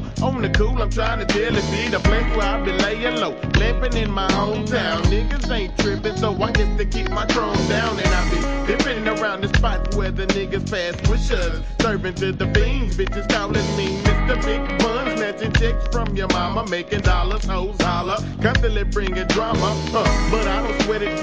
On the cool, I'm trying to tell it be the place where I be laying low. Living in my hometown, niggas ain't tripping, so I get to keep my throne down. And I be dipping around the spots where the niggas pass pushers. Serving to the fiends, bitches calling me Mr. Big Bun. Snatching checks from your mama, making dollars, hoes holler. Constantly bringing drama, but I don't sweat it.